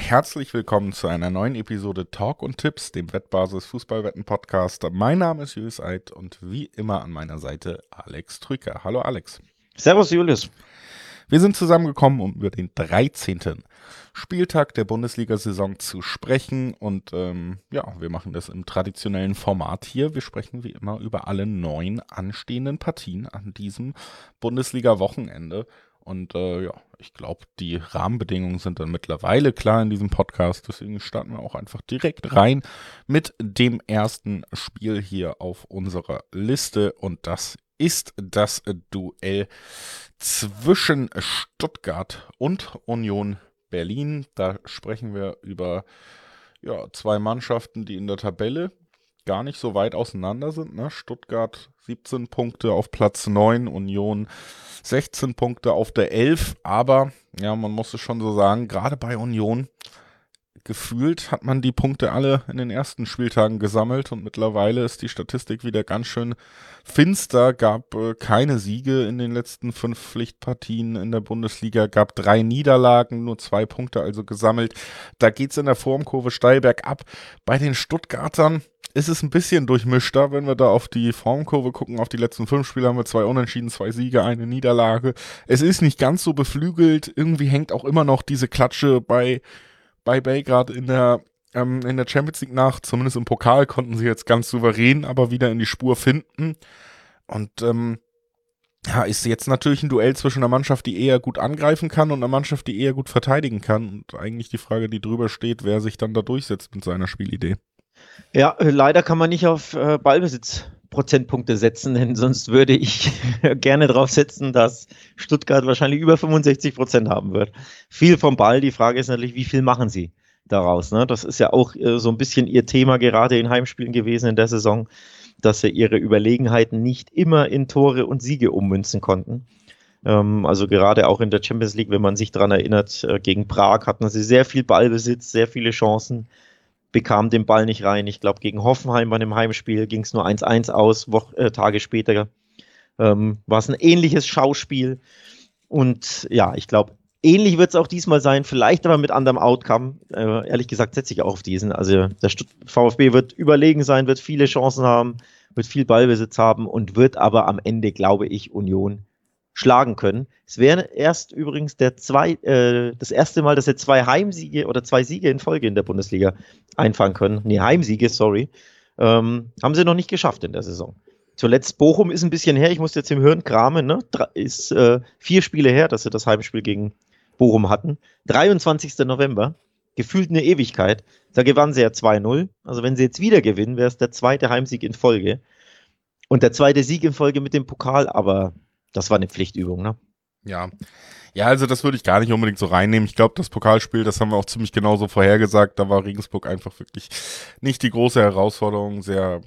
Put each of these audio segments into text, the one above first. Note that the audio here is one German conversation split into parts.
herzlich willkommen zu einer neuen Episode Talk und Tipps, dem Wettbasis Fußballwetten-Podcast. Mein Name ist Julius Eid und wie immer an meiner Seite Alex Trüker. Hallo Alex. Servus Julius. Wir sind zusammengekommen, um über den 13. Spieltag der Bundesliga-Saison zu sprechen und wir machen das im traditionellen Format hier. Wir sprechen wie immer über alle 9 anstehenden Partien an diesem Bundesliga-Wochenende. Und ich glaube, die Rahmenbedingungen sind dann mittlerweile klar in diesem Podcast. Deswegen starten wir auch einfach direkt rein mit dem ersten Spiel hier auf unserer Liste. Und das ist das Duell zwischen Stuttgart und Union Berlin. Da sprechen wir über zwei Mannschaften, die in der Tabelle gar nicht so weit auseinander sind. Ne? Stuttgart 17 Punkte auf Platz 9, Union 16 Punkte auf der 11. Aber ja, man muss es schon so sagen, gerade bei Union gefühlt hat man die Punkte alle in den ersten Spieltagen gesammelt und mittlerweile ist die Statistik wieder ganz schön finster. Gab keine Siege in den letzten 5 Pflichtpartien in der Bundesliga, gab 3 Niederlagen, nur 2 Punkte also gesammelt. Da geht es in der Formkurve steil bergab. Bei den Stuttgartern ist es ein bisschen durchmischter, wenn wir da auf die Formkurve gucken. Auf die letzten 5 Spiele haben wir 2 Unentschieden, 2 Siege, 1 Niederlage. Es ist nicht ganz so beflügelt. Irgendwie hängt auch immer noch diese Klatsche bei Belgrad in der Champions League nach. Zumindest im Pokal konnten sie jetzt ganz souverän aber wieder in die Spur finden. Und ist jetzt natürlich ein Duell zwischen einer Mannschaft, die eher gut angreifen kann und einer Mannschaft, die eher gut verteidigen kann. Und eigentlich die Frage, die drüber steht, wer sich dann da durchsetzt mit seiner Spielidee. Ja, leider kann man nicht auf Ballbesitzprozentpunkte setzen, denn sonst würde ich gerne drauf setzen, dass Stuttgart wahrscheinlich über 65% haben wird. Viel vom Ball, die Frage ist natürlich, wie viel machen sie daraus? Ne? Das ist ja auch so ein bisschen ihr Thema gerade in Heimspielen gewesen in der Saison, dass sie ihre Überlegenheiten nicht immer in Tore und Siege ummünzen konnten. Also gerade auch in der Champions League, wenn man sich daran erinnert, gegen Prag hatten sie sehr viel Ballbesitz, sehr viele Chancen, bekam den Ball nicht rein. Ich glaube, gegen Hoffenheim bei einem Heimspiel ging es nur 1-1 aus. Tage später war es ein ähnliches Schauspiel. Und ja, ich glaube, ähnlich wird es auch diesmal sein, vielleicht aber mit anderem Outcome. Ehrlich gesagt setze ich auch auf diesen. Also der VfB wird überlegen sein, wird viele Chancen haben, wird viel Ballbesitz haben und wird aber am Ende, glaube ich, Union schlagen können. Es wäre erst übrigens das erste Mal, dass sie 2 Heimsiege oder 2 Siege in Folge in der Bundesliga einfahren können. Nee, Heimsiege, sorry. Haben sie noch nicht geschafft in der Saison. Zuletzt Bochum ist ein bisschen her, ich muss jetzt im Hirn kramen, ne? Ist 4 Spiele her, dass sie das Heimspiel gegen Bochum hatten. 23. November, gefühlt eine Ewigkeit. Da gewannen sie ja 2-0. Also wenn sie jetzt wieder gewinnen, wäre es der 2. Heimsieg in Folge. Und der 2. Sieg in Folge mit dem Pokal, aber das war eine Pflichtübung, ne? Ja, also das würde ich gar nicht unbedingt so reinnehmen. Ich glaube, das Pokalspiel, das haben wir auch ziemlich genauso vorhergesagt. Da war Regensburg einfach wirklich nicht die große Herausforderung. Sehr,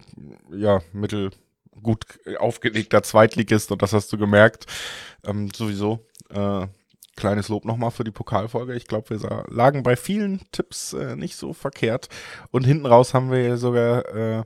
mittelgut aufgelegter Zweitligist und das hast du gemerkt. Sowieso kleines Lob nochmal für die Pokalfolge. Ich glaube, wir lagen bei vielen Tipps nicht so verkehrt. Und hinten raus haben wir ja sogar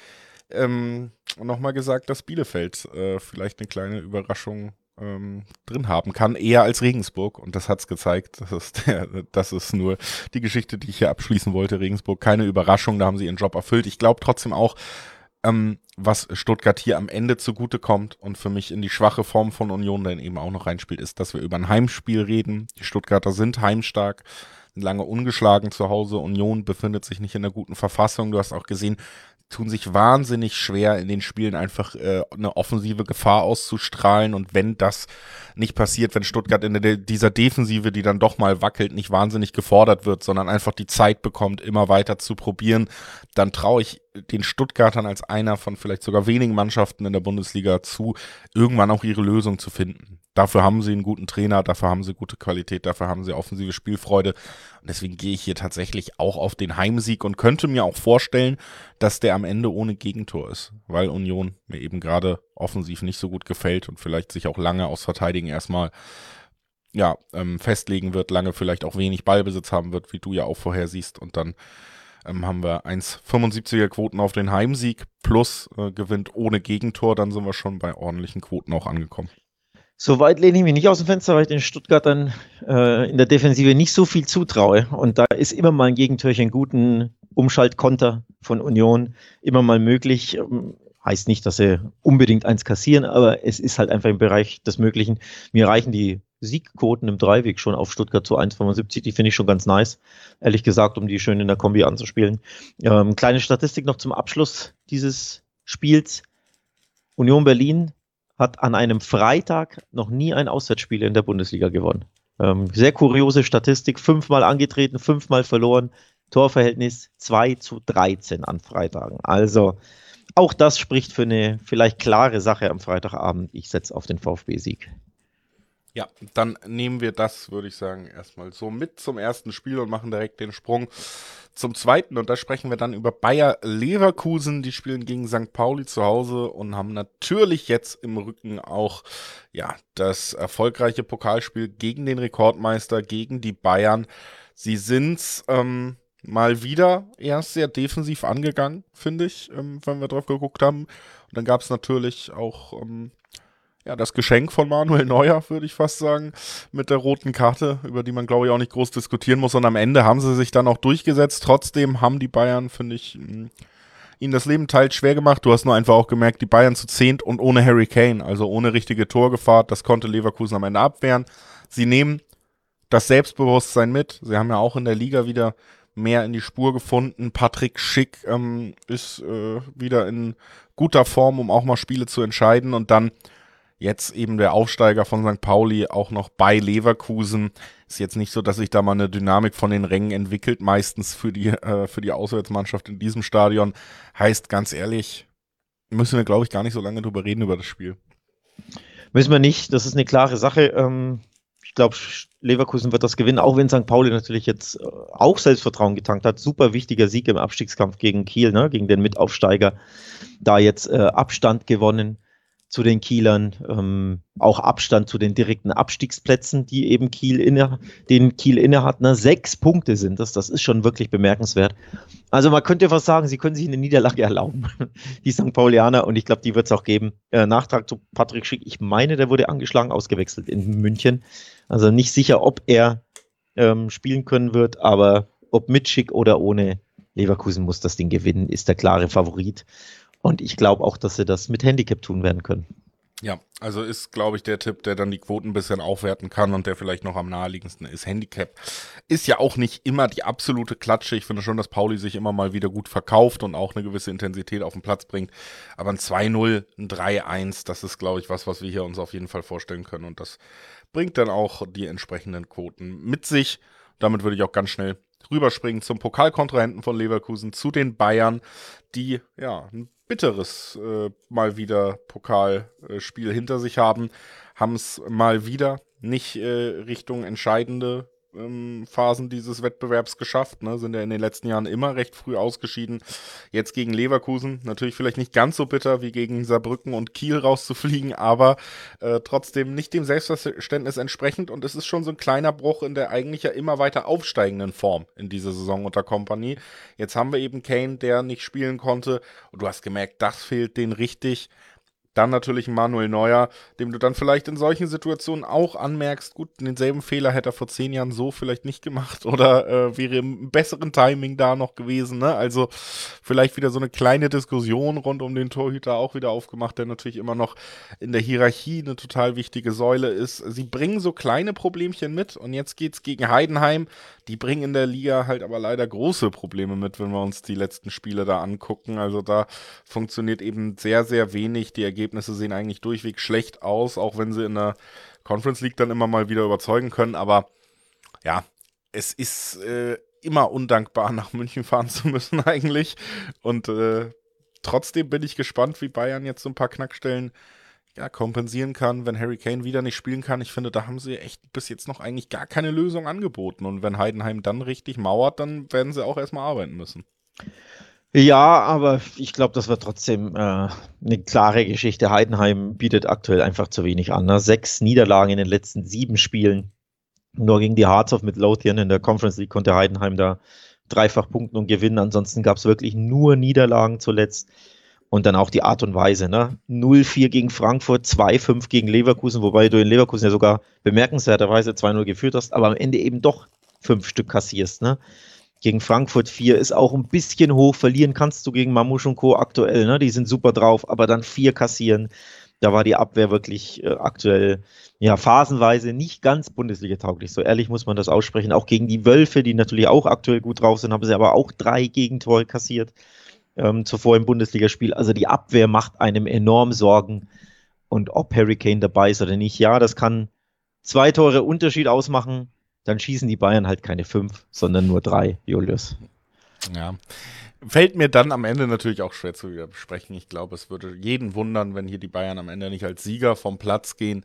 nochmal gesagt, dass Bielefeld vielleicht eine kleine Überraschung drin haben kann, eher als Regensburg. Und das hat's gezeigt. Das ist nur die Geschichte, die ich hier abschließen wollte. Regensburg, keine Überraschung, da haben sie ihren Job erfüllt. Ich glaube trotzdem auch, was Stuttgart hier am Ende zugutekommt und für mich in die schwache Form von Union dann eben auch noch reinspielt, ist, dass wir über ein Heimspiel reden. Die Stuttgarter sind heimstark, lange ungeschlagen zu Hause. Union befindet sich nicht in einer guten Verfassung. Du hast auch gesehen, tun sich wahnsinnig schwer in den Spielen einfach eine offensive Gefahr auszustrahlen und wenn das nicht passiert, wenn Stuttgart in dieser Defensive, die dann doch mal wackelt, nicht wahnsinnig gefordert wird, sondern einfach die Zeit bekommt, immer weiter zu probieren, dann traue ich den Stuttgartern als einer von vielleicht sogar wenigen Mannschaften in der Bundesliga zu, irgendwann auch ihre Lösung zu finden. Dafür haben sie einen guten Trainer, dafür haben sie gute Qualität, dafür haben sie offensive Spielfreude. Und deswegen gehe ich hier tatsächlich auch auf den Heimsieg und könnte mir auch vorstellen, dass der am Ende ohne Gegentor ist, weil Union mir eben gerade offensiv nicht so gut gefällt und vielleicht sich auch lange aus Verteidigen erstmal festlegen wird, lange vielleicht auch wenig Ballbesitz haben wird, wie du ja auch vorher siehst. Und dann haben wir 1,75er Quoten auf den Heimsieg plus gewinnt ohne Gegentor, dann sind wir schon bei ordentlichen Quoten auch angekommen. Soweit lehne ich mich nicht aus dem Fenster, weil ich den Stuttgartern in der Defensive nicht so viel zutraue. Und da ist immer mal ein Gegentor, einen guten Umschaltkonter von Union immer mal möglich. Heißt nicht, dass sie unbedingt eins kassieren, aber es ist halt einfach im Bereich des Möglichen. Mir reichen die Siegquoten im Dreiweg schon auf Stuttgart zu 1,75. Die finde ich schon ganz nice, ehrlich gesagt, um die schön in der Kombi anzuspielen. Kleine Statistik noch zum Abschluss dieses Spiels. Union Berlin hat an einem Freitag noch nie ein Auswärtsspiel in der Bundesliga gewonnen. Sehr kuriose Statistik, 5-mal angetreten, 5-mal verloren, Torverhältnis 2:13 an Freitagen. Also auch das spricht für eine vielleicht klare Sache am Freitagabend. Ich setze auf den VfB-Sieg. Ja, dann nehmen wir das, würde ich sagen, erstmal so mit zum ersten Spiel und machen direkt den Sprung zum zweiten. Und da sprechen wir dann über Bayer Leverkusen. Die spielen gegen St. Pauli zu Hause und haben natürlich jetzt im Rücken auch das erfolgreiche Pokalspiel gegen den Rekordmeister, gegen die Bayern. Sie sind mal wieder erst sehr defensiv angegangen, finde ich, wenn wir drauf geguckt haben. Und dann gab es natürlich auch das Geschenk von Manuel Neuer, würde ich fast sagen, mit der roten Karte, über die man, glaube ich, auch nicht groß diskutieren muss. Und am Ende haben sie sich dann auch durchgesetzt. Trotzdem haben die Bayern, finde ich, ihnen das Leben teils schwer gemacht. Du hast nur einfach auch gemerkt, die Bayern zu 10 und ohne Harry Kane, also ohne richtige Torgefahr. Das konnte Leverkusen am Ende abwehren. Sie nehmen das Selbstbewusstsein mit. Sie haben ja auch in der Liga wieder mehr in die Spur gefunden. Patrick Schick ist wieder in guter Form, um auch mal Spiele zu entscheiden. Und dann jetzt eben der Aufsteiger von St. Pauli auch noch bei Leverkusen. Ist jetzt nicht so, dass sich da mal eine Dynamik von den Rängen entwickelt, meistens für die Auswärtsmannschaft in diesem Stadion. Heißt, ganz ehrlich, müssen wir, glaube ich, gar nicht so lange drüber reden über das Spiel. Müssen wir nicht, das ist eine klare Sache. Ich glaube, Leverkusen wird das gewinnen, auch wenn St. Pauli natürlich jetzt auch Selbstvertrauen getankt hat. Super wichtiger Sieg im Abstiegskampf gegen Kiel, ne? Gegen den Mitaufsteiger. Da jetzt Abstand gewonnen zu den Kielern, auch Abstand zu den direkten Abstiegsplätzen, die eben Kiel inne hat. 6 Punkte sind das ist schon wirklich bemerkenswert. Also man könnte fast sagen, sie können sich eine Niederlage erlauben, die St. Paulianer, und ich glaube, die wird es auch geben. Nachtrag zu Patrick Schick, ich meine, der wurde angeschlagen, ausgewechselt in München. Also nicht sicher, ob er spielen können wird, aber ob mit Schick oder ohne, Leverkusen muss das Ding gewinnen, ist der klare Favorit. Und ich glaube auch, dass sie das mit Handicap tun werden können. Ja, also ist, glaube ich, der Tipp, der dann die Quoten ein bisschen aufwerten kann und der vielleicht noch am naheliegendsten ist. Handicap ist ja auch nicht immer die absolute Klatsche. Ich finde schon, dass Pauli sich immer mal wieder gut verkauft und auch eine gewisse Intensität auf den Platz bringt. Aber ein 2-0, ein 3-1, das ist, glaube ich, was wir hier uns auf jeden Fall vorstellen können. Und das bringt dann auch die entsprechenden Quoten mit sich. Damit würde ich auch ganz schnell rüberspringen zum Pokalkontrahenten von Leverkusen, zu den Bayern, die ein bitteres mal wieder Pokalspiel hinter sich haben es mal wieder nicht Richtung entscheidende Phasen dieses Wettbewerbs geschafft, ne? Sind ja in den letzten Jahren immer recht früh ausgeschieden. Jetzt gegen Leverkusen, natürlich vielleicht nicht ganz so bitter wie gegen Saarbrücken und Kiel rauszufliegen, aber trotzdem nicht dem Selbstverständnis entsprechend, und es ist schon so ein kleiner Bruch in der eigentlich ja immer weiter aufsteigenden Form in dieser Saison unter Kompanie. Jetzt haben wir eben Kane, der nicht spielen konnte, und du hast gemerkt, das fehlt denen richtig. Dann natürlich Manuel Neuer, dem du dann vielleicht in solchen Situationen auch anmerkst, gut, denselben Fehler hätte er vor 10 Jahren so vielleicht nicht gemacht oder wäre im besseren Timing da noch gewesen, ne? Also vielleicht wieder so eine kleine Diskussion rund um den Torhüter auch wieder aufgemacht, der natürlich immer noch in der Hierarchie eine total wichtige Säule ist. Sie bringen so kleine Problemchen mit, und jetzt geht's gegen Heidenheim. Die bringen in der Liga halt aber leider große Probleme mit, wenn wir uns die letzten Spiele da angucken. Also da funktioniert eben sehr, sehr wenig. Die Ergebnisse sehen eigentlich durchweg schlecht aus, auch wenn sie in der Conference League dann immer mal wieder überzeugen können. Aber ja, es ist immer undankbar, nach München fahren zu müssen eigentlich. Und trotzdem bin ich gespannt, wie Bayern jetzt so ein paar Knackstellen kompensieren kann, wenn Harry Kane wieder nicht spielen kann. Ich finde, da haben sie echt bis jetzt noch eigentlich gar keine Lösung angeboten. Und wenn Heidenheim dann richtig mauert, dann werden sie auch erstmal arbeiten müssen. Ja, aber ich glaube, das wird trotzdem eine klare Geschichte. Heidenheim bietet aktuell einfach zu wenig an. 6 Niederlagen in den letzten 7 Spielen. Nur gegen die Hearts of Midlothian in der Conference League konnte Heidenheim da dreifach punkten und gewinnen. Ansonsten gab es wirklich nur Niederlagen zuletzt. Und dann auch die Art und Weise, ne? 0-4 gegen Frankfurt, 2-5 gegen Leverkusen, wobei du in Leverkusen ja sogar bemerkenswerterweise 2-0 geführt hast, aber am Ende eben doch 5 Stück kassierst, ne? Gegen Frankfurt 4 ist auch ein bisschen hoch, verlieren kannst du gegen Mamouche und Co. aktuell, ne? Die sind super drauf, aber dann 4 kassieren, da war die Abwehr wirklich aktuell, ja, phasenweise nicht ganz Bundesliga-tauglich, so ehrlich muss man das aussprechen. Auch gegen die Wölfe, die natürlich auch aktuell gut drauf sind, haben sie aber auch 3 Gegentore kassiert. Zuvor im Bundesligaspiel. Also die Abwehr macht einem enorm Sorgen. Und ob Harry Kane dabei ist oder nicht, ja, das kann 2 Tore Unterschied ausmachen. Dann schießen die Bayern halt keine 5, sondern nur 3, Julius. Ja. Fällt mir dann am Ende natürlich auch schwer zu besprechen. Ich glaube, es würde jeden wundern, wenn hier die Bayern am Ende nicht als Sieger vom Platz gehen.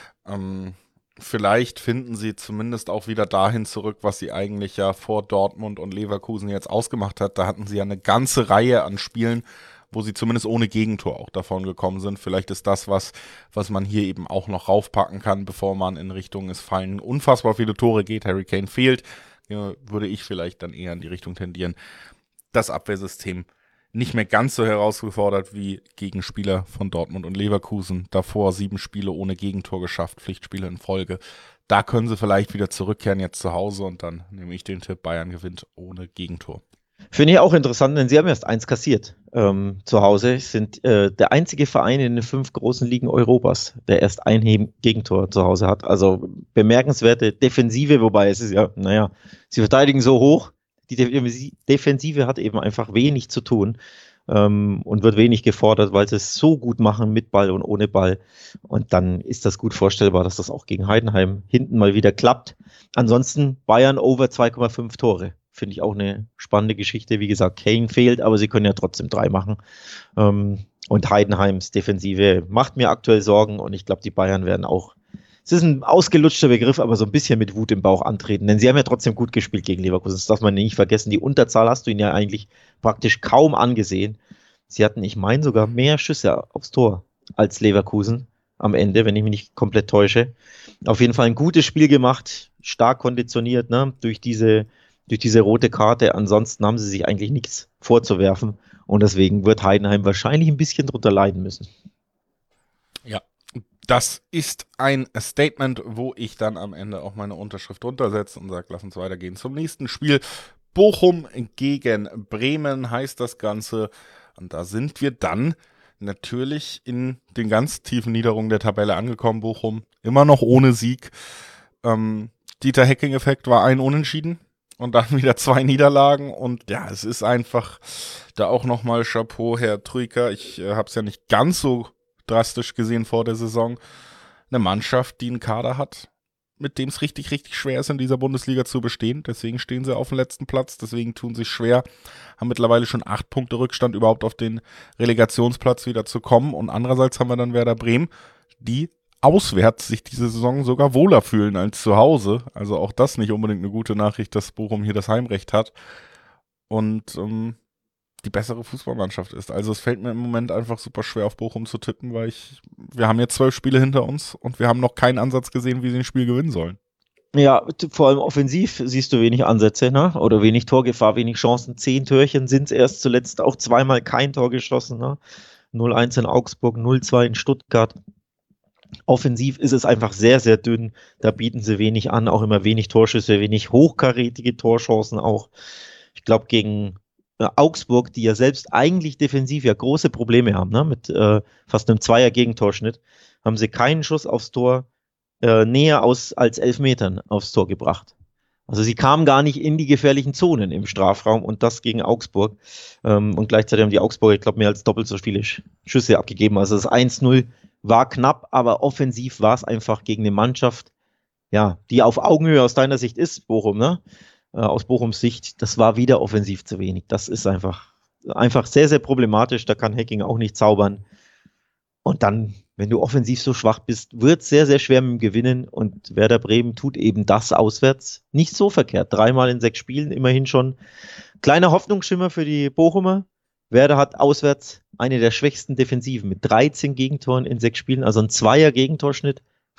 Vielleicht finden sie zumindest auch wieder dahin zurück, was sie eigentlich ja vor Dortmund und Leverkusen jetzt ausgemacht hat. Da hatten sie ja eine ganze Reihe an Spielen, wo sie zumindest ohne Gegentor auch davon gekommen sind. Vielleicht ist das was man hier eben auch noch raufpacken kann, bevor man in Richtung, es fallen unfassbar viele Tore geht, Harry Kane fehlt. Ja, würde ich vielleicht dann eher in die Richtung tendieren, das Abwehrsystem nicht mehr ganz so herausgefordert wie Gegenspieler von Dortmund und Leverkusen. Davor 7 Spiele ohne Gegentor geschafft, Pflichtspiele in Folge. Da können sie vielleicht wieder zurückkehren jetzt zu Hause und dann nehme ich den Tipp, Bayern gewinnt ohne Gegentor. Finde ich auch interessant, denn sie haben erst 1 kassiert zu Hause. Sind der einzige Verein in den 5 großen Ligen Europas, der erst ein Gegentor zu Hause hat. Also bemerkenswerte Defensive, wobei es ist ja, naja, sie verteidigen so hoch. Die Defensive hat eben einfach wenig zu tun und wird wenig gefordert, weil sie es so gut machen mit Ball und ohne Ball. Und dann ist das gut vorstellbar, dass das auch gegen Heidenheim hinten mal wieder klappt. Ansonsten Bayern over 2,5 Tore. Finde ich auch eine spannende Geschichte. Wie gesagt, Kane fehlt, aber sie können ja trotzdem 3 machen. Und Heidenheims Defensive macht mir aktuell Sorgen und ich glaube, die Bayern werden auch, es ist ein ausgelutschter Begriff, aber so ein bisschen mit Wut im Bauch antreten, denn sie haben ja trotzdem gut gespielt gegen Leverkusen. Das darf man nicht vergessen. Die Unterzahl hast du ihnen ja eigentlich praktisch kaum angesehen. Sie hatten, ich meine, sogar mehr Schüsse aufs Tor als Leverkusen am Ende, wenn ich mich nicht komplett täusche. Auf jeden Fall ein gutes Spiel gemacht, stark konditioniert, ne, durch diese rote Karte. Ansonsten haben sie sich eigentlich nichts vorzuwerfen und deswegen wird Heidenheim wahrscheinlich ein bisschen drunter leiden müssen. Ja, das ist ein Statement, wo ich dann am Ende auch meine Unterschrift runtersetze und sage, lass uns weitergehen zum nächsten Spiel. Bochum gegen Bremen heißt das Ganze. Und da sind wir dann natürlich in den ganz tiefen Niederungen der Tabelle angekommen. Bochum immer noch ohne Sieg. Dieter Hecking-Effekt war ein Unentschieden und dann wieder 2 Niederlagen. Und ja, es ist einfach da auch nochmal Chapeau, Herr Troika. Ich habe es ja nicht ganz so drastisch gesehen vor der Saison. Eine Mannschaft, die einen Kader hat, mit dem es richtig, richtig schwer ist, in dieser Bundesliga zu bestehen. Deswegen stehen sie auf dem letzten Platz, deswegen tun sie sich schwer, haben mittlerweile schon 8 Punkte Rückstand, überhaupt auf den Relegationsplatz wieder zu kommen. Und andererseits haben wir dann Werder Bremen, die auswärts sich diese Saison sogar wohler fühlen als zu Hause. Also auch das nicht unbedingt eine gute Nachricht, dass Bochum hier das Heimrecht hat und die bessere Fußballmannschaft ist. Also es fällt mir im Moment einfach super schwer, auf Bochum zu tippen, weil wir haben jetzt 12 Spiele hinter uns und wir haben noch keinen Ansatz gesehen, wie sie ein Spiel gewinnen sollen. Ja, vor allem offensiv siehst du wenig Ansätze, ne? Oder wenig Torgefahr, wenig Chancen. 10 Türchen sind es erst zuletzt, auch zweimal kein Tor geschossen, ne? 0-1 in Augsburg, 0-2 in Stuttgart. Offensiv ist es einfach sehr, sehr dünn. Da bieten sie wenig an, auch immer wenig Torschüsse, wenig hochkarätige Torchancen auch. Ich glaube, gegen Augsburg, die ja selbst eigentlich defensiv ja große Probleme haben, ne? Mit fast einem 2er-Gegentorschnitt, haben sie keinen Schuss aufs Tor näher als 11 Metern aufs Tor gebracht. Also sie kamen gar nicht in die gefährlichen Zonen im Strafraum und das gegen Augsburg. Und gleichzeitig haben die Augsburger, ich glaube, mehr als doppelt so viele Schüsse abgegeben. Also das 1-0 war knapp, aber offensiv war es einfach gegen eine Mannschaft, ja, die auf Augenhöhe aus deiner Sicht ist, Bochum, ne? Aus Bochums Sicht, das war wieder offensiv zu wenig. Das ist einfach sehr, sehr problematisch. Da kann Hecking auch nicht zaubern. Und dann, wenn du offensiv so schwach bist, wird es sehr, sehr schwer mit dem Gewinnen. Und Werder Bremen tut eben das auswärts nicht so verkehrt. 3-mal in 6 Spielen, immerhin schon. Kleiner Hoffnungsschimmer für die Bochumer. Werder hat auswärts eine der schwächsten Defensiven mit 13 Gegentoren in 6 Spielen, also ein 2er-Gegentorschnitt.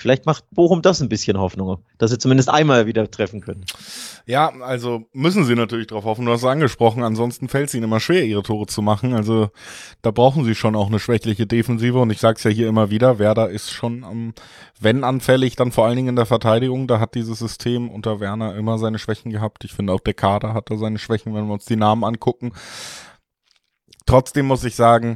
Vielleicht macht Bochum das ein bisschen Hoffnung, dass sie zumindest einmal wieder treffen können. Ja, also müssen sie natürlich drauf hoffen, du hast es angesprochen, ansonsten fällt es ihnen immer schwer, ihre Tore zu machen, also da brauchen sie schon auch eine schwächliche Defensive und ich sag's ja hier immer wieder, Werder ist schon, wenn anfällig, dann vor allen Dingen in der Verteidigung, da hat dieses System unter Werner immer seine Schwächen gehabt, ich finde auch der Kader hat da seine Schwächen, wenn wir uns die Namen angucken. Trotzdem muss ich sagen,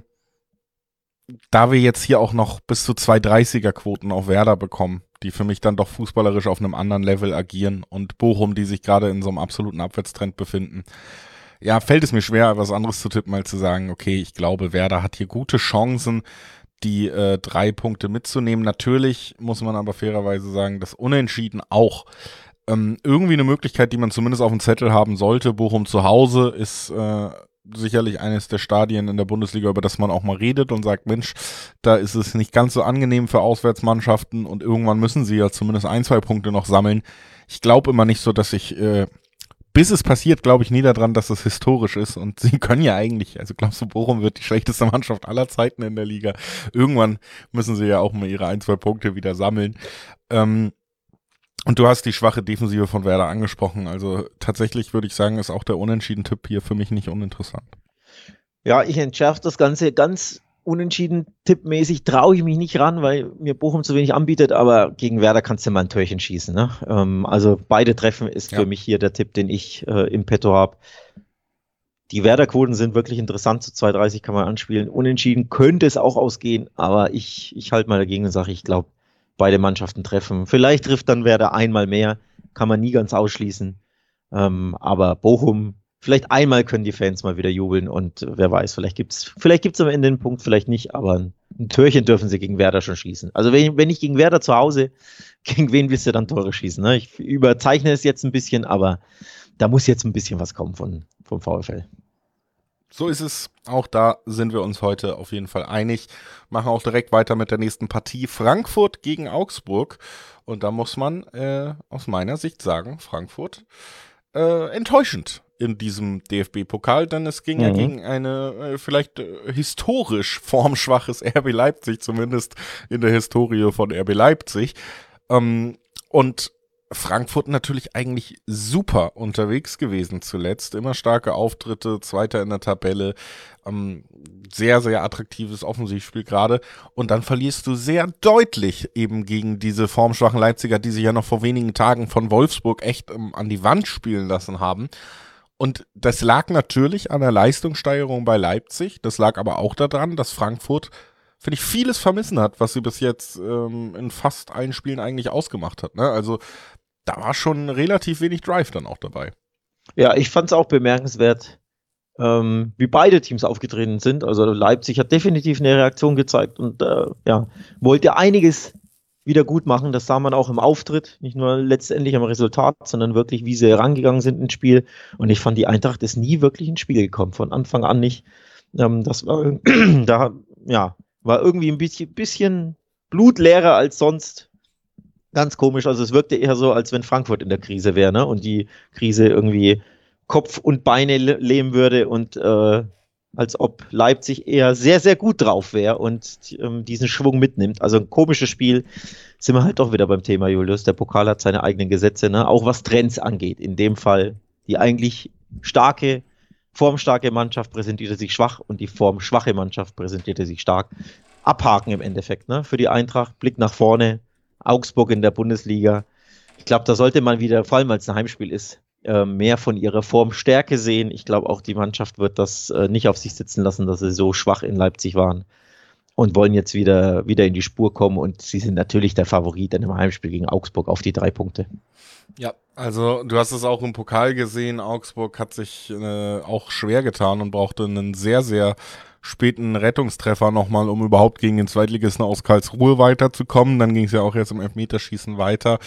da wir jetzt hier auch noch bis zu 2,30er-Quoten auf Werder bekommen, die für mich dann doch fußballerisch auf einem anderen Level agieren und Bochum, die sich gerade in so einem absoluten Abwärtstrend befinden, ja, fällt es mir schwer, was anderes zu tippen, als zu sagen, okay, ich glaube, Werder hat hier gute Chancen, die 3 Punkte mitzunehmen. Natürlich muss man aber fairerweise sagen, dass Unentschieden auch irgendwie eine Möglichkeit, die man zumindest auf dem Zettel haben sollte. Bochum zu Hause ist sicherlich eines der Stadien in der Bundesliga, über das man auch mal redet und sagt, Mensch, da ist es nicht ganz so angenehm für Auswärtsmannschaften und irgendwann müssen sie ja zumindest 1-2 Punkte noch sammeln. Ich glaube immer nicht so, dass bis es passiert, glaube ich nie daran, dass es historisch ist und sie können ja eigentlich, also glaubst du, Bochum wird die schlechteste Mannschaft aller Zeiten in der Liga. Irgendwann müssen sie ja auch mal ihre 1-2 Punkte wieder sammeln. Und du hast die schwache Defensive von Werder angesprochen. Also tatsächlich würde ich sagen, ist auch der Unentschieden-Tipp hier für mich nicht uninteressant. Ja, ich entschärfe das Ganze ganz unentschieden. Tippmäßig traue ich mich nicht ran, weil mir Bochum zu wenig anbietet, aber gegen Werder kannst du mal ein Törchen schießen. Ne? Also beide Treffen ist für mich hier der Tipp, den ich im Petto habe. Die Werder-Quoten sind wirklich interessant. Zu 2,30 kann man anspielen. Unentschieden könnte es auch ausgehen, aber ich halte mal dagegen und sage, ich glaube, beide Mannschaften treffen. Vielleicht trifft dann Werder einmal mehr, kann man nie ganz ausschließen. Aber Bochum, vielleicht einmal können die Fans mal wieder jubeln und wer weiß, vielleicht gibt's am Ende einen Punkt, vielleicht nicht, aber ein Türchen dürfen sie gegen Werder schon schießen. Also wenn ich gegen Werder zu Hause, gegen wen willst du dann Tore schießen? Ne? Ich überzeichne es jetzt ein bisschen, aber da muss jetzt ein bisschen was kommen vom VfL. So ist es. Auch da sind wir uns heute auf jeden Fall einig. Machen auch direkt weiter mit der nächsten Partie. Frankfurt gegen Augsburg. Und da muss man aus meiner Sicht sagen, Frankfurt enttäuschend in diesem DFB-Pokal, denn es ging ja gegen eine vielleicht historisch formschwaches RB Leipzig, zumindest in der Historie von RB Leipzig. Und Frankfurt natürlich eigentlich super unterwegs gewesen zuletzt. Immer starke Auftritte, Zweiter in der Tabelle, sehr, sehr attraktives Offensivspiel gerade. Und dann verlierst du sehr deutlich eben gegen diese formschwachen Leipziger, die sich ja noch vor wenigen Tagen von Wolfsburg echt an die Wand spielen lassen haben. Und das lag natürlich an der Leistungssteigerung bei Leipzig. Das lag aber auch daran, dass Frankfurt, finde ich, vieles vermissen hat, was sie bis jetzt in fast allen Spielen eigentlich ausgemacht hat. Ne? Also da war schon relativ wenig Drive dann auch dabei. Ja, ich fand es auch bemerkenswert, wie beide Teams aufgetreten sind. Also Leipzig hat definitiv eine Reaktion gezeigt und wollte einiges wieder gut machen. Das sah man auch im Auftritt, nicht nur letztendlich am Resultat, sondern wirklich, wie sie herangegangen sind ins Spiel. Und ich fand, die Eintracht ist nie wirklich ins Spiel gekommen, von Anfang an nicht. Das war, war irgendwie ein bisschen blutleerer als sonst. Ganz komisch, also es wirkte eher so, als wenn Frankfurt in der Krise wäre, ne? Und die Krise irgendwie Kopf und Beine lähmen würde und als ob Leipzig eher sehr, sehr gut drauf wäre und diesen Schwung mitnimmt. Also ein komisches Spiel, sind wir halt doch wieder beim Thema, Julius. Der Pokal hat seine eigenen Gesetze, ne? Auch was Trends angeht. In dem Fall die eigentlich formstarke Mannschaft präsentierte sich schwach und die formschwache Mannschaft präsentierte sich stark. Abhaken im Endeffekt, ne? Für die Eintracht, Blick nach vorne. Augsburg in der Bundesliga. Ich glaube, da sollte man wieder, vor allem weil es ein Heimspiel ist, mehr von ihrer Formstärke sehen. Ich glaube, auch die Mannschaft wird das nicht auf sich sitzen lassen, dass sie so schwach in Leipzig waren und wollen jetzt wieder in die Spur kommen und sie sind natürlich der Favorit in einem Heimspiel gegen Augsburg auf die 3 Punkte. Ja, also du hast es auch im Pokal gesehen, Augsburg hat sich auch schwer getan und brauchte einen sehr, sehr späten Rettungstreffer nochmal, um überhaupt gegen den Zweitligisten aus Karlsruhe weiterzukommen. Dann ging es ja auch jetzt im Elfmeterschießen weiter.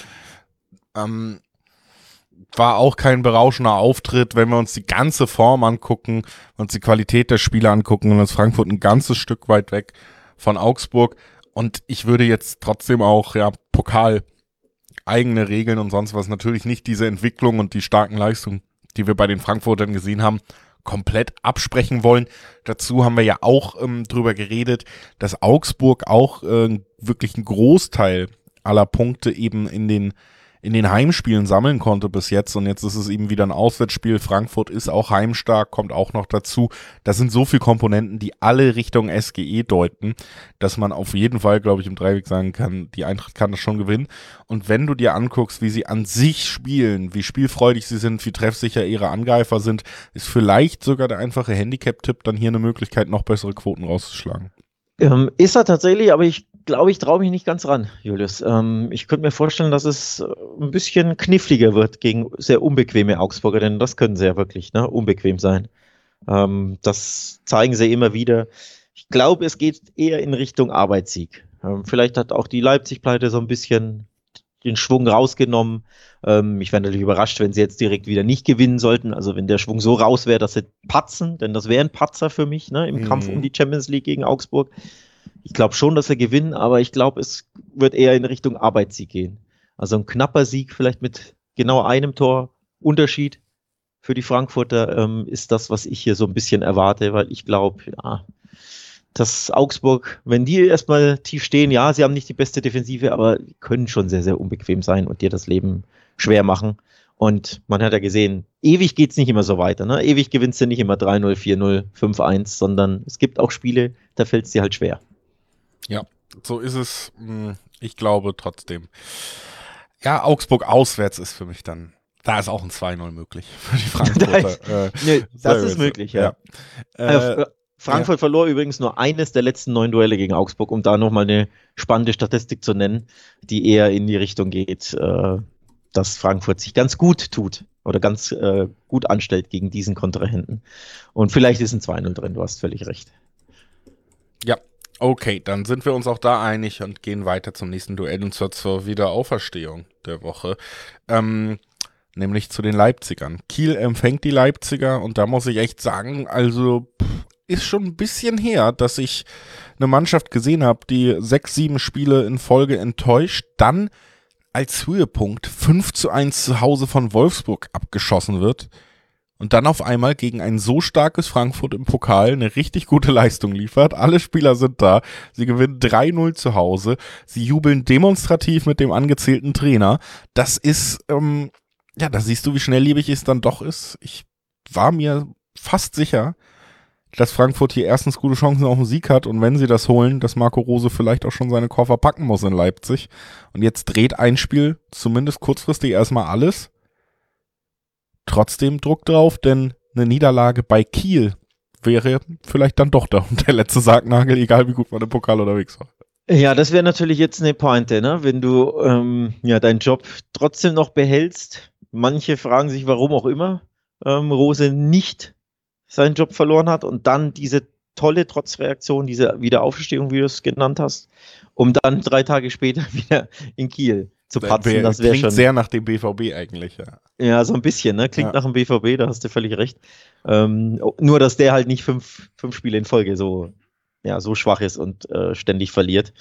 War auch kein berauschender Auftritt, wenn wir uns die ganze Form angucken, uns die Qualität der Spieler angucken, dann ist Frankfurt ein ganzes Stück weit weg von Augsburg. Und ich würde jetzt trotzdem auch, Pokal, eigene Regeln und sonst was, natürlich nicht diese Entwicklung und die starken Leistungen, die wir bei den Frankfurtern gesehen haben, komplett absprechen wollen. Dazu haben wir ja auch drüber geredet, dass Augsburg auch wirklich einen Großteil aller Punkte eben in den Heimspielen sammeln konnte bis jetzt, und jetzt ist es eben wieder ein Auswärtsspiel. Frankfurt ist auch heimstark, kommt auch noch dazu. Das sind so viele Komponenten, die alle Richtung SGE deuten, dass man auf jeden Fall, glaube ich, im Dreiweg sagen kann, die Eintracht kann das schon gewinnen. Und wenn du dir anguckst, wie sie an sich spielen, wie spielfreudig sie sind, wie treffsicher ihre Angreifer sind, ist vielleicht sogar der einfache Handicap-Tipp dann hier eine Möglichkeit, noch bessere Quoten rauszuschlagen. Ist er tatsächlich, aber ich glaube, ich traue mich nicht ganz ran, Julius. Ich könnte mir vorstellen, dass es ein bisschen kniffliger wird gegen sehr unbequeme Augsburger, denn das können sie ja wirklich, ne, unbequem sein. Das zeigen sie immer wieder. Ich glaube, es geht eher in Richtung Arbeitssieg. Vielleicht hat auch die Leipzig-Pleite so ein bisschen den Schwung rausgenommen. Ich wäre natürlich überrascht, wenn sie jetzt direkt wieder nicht gewinnen sollten. Also wenn der Schwung so raus wäre, dass sie patzen, denn das wäre ein Patzer für mich, ne, im Kampf um die Champions League gegen Augsburg. Ich glaube schon, dass wir gewinnen, aber ich glaube, es wird eher in Richtung Arbeitssieg gehen. Also ein knapper Sieg, vielleicht mit genau einem Tor Unterschied für die Frankfurter, ist das, was ich hier so ein bisschen erwarte, weil ich glaube, ja, dass Augsburg, wenn die erstmal tief stehen, ja, sie haben nicht die beste Defensive, aber können schon sehr, sehr unbequem sein und dir das Leben schwer machen. Und man hat ja gesehen, ewig geht's nicht immer so weiter. Ne? Ewig gewinnst du nicht immer 3-0, 4-0, 5-1, sondern es gibt auch Spiele, da fällt's dir halt schwer. Ja, so ist es. Ich glaube trotzdem. Ja, Augsburg auswärts ist für mich dann, da ist auch ein 2-0 möglich für die Frankfurter. Nee, das ist möglich, ja. Frankfurt verlor übrigens nur eines der letzten 9 Duelle gegen Augsburg, um da nochmal eine spannende Statistik zu nennen, die eher in die Richtung geht, dass Frankfurt sich ganz gut tut oder ganz gut anstellt gegen diesen Kontrahenten. Und vielleicht ist ein 2-0 drin, du hast völlig recht. Ja, okay, dann sind wir uns auch da einig und gehen weiter zum nächsten Duell und zwar zur Wiederauferstehung der Woche. Nämlich zu den Leipzigern. Kiel empfängt die Leipziger und da muss ich echt sagen, also ist schon ein bisschen her, dass ich eine Mannschaft gesehen habe, die 6, 7 Spiele in Folge enttäuscht, dann als Höhepunkt 5-1 zu Hause von Wolfsburg abgeschossen wird und dann auf einmal gegen ein so starkes Frankfurt im Pokal eine richtig gute Leistung liefert. Alle Spieler sind da, sie gewinnen 3-0 zu Hause, sie jubeln demonstrativ mit dem angezählten Trainer. Das ist, ja, da siehst du, wie schnelllebig es dann doch ist. Ich war mir fast sicher, dass Frankfurt hier erstens gute Chancen auf den Sieg hat und wenn sie das holen, dass Marco Rose vielleicht auch schon seine Koffer packen muss in Leipzig. Und jetzt dreht ein Spiel zumindest kurzfristig erstmal alles. Trotzdem Druck drauf, denn eine Niederlage bei Kiel wäre vielleicht dann doch der letzte Sargnagel, egal wie gut man im Pokal unterwegs war. Ja, das wäre natürlich jetzt eine Pointe, ne? Wenn du ja deinen Job trotzdem noch behältst. Manche fragen sich, warum auch immer Rose nicht seinen Job verloren hat und dann diese tolle Trotzreaktion, diese Wiederaufstehung, wie du es genannt hast, um dann 3 Tage später wieder in Kiel zu patzen. Das wäre schon sehr nach dem BVB eigentlich, ja. Ja, so ein bisschen, ne? Klingt nach dem BVB, da hast du völlig recht. Nur, dass der halt nicht 5 Spiele in Folge so schwach ist und ständig verliert.